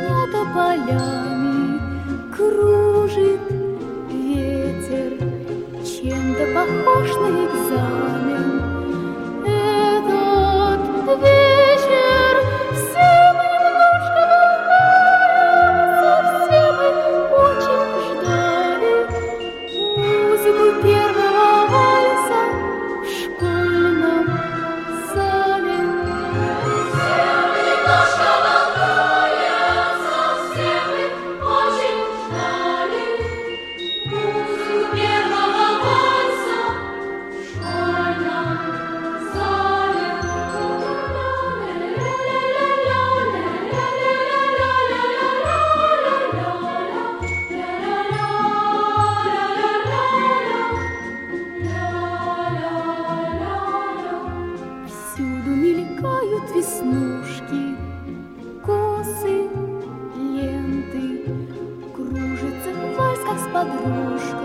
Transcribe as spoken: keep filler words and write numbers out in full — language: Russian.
над полями кружит ветер, чем-то похож на экзамен. Этот вечер все мы немножко волнуемся, все мы очень ждали музыку первого вальса в школьном зале. Все мы немножко волнуемся, все мы очень ждали музыку первого вальса в школьном зале. Всюду мелькают веснушки, косы, ленты, кружится вальс, как с подружкой.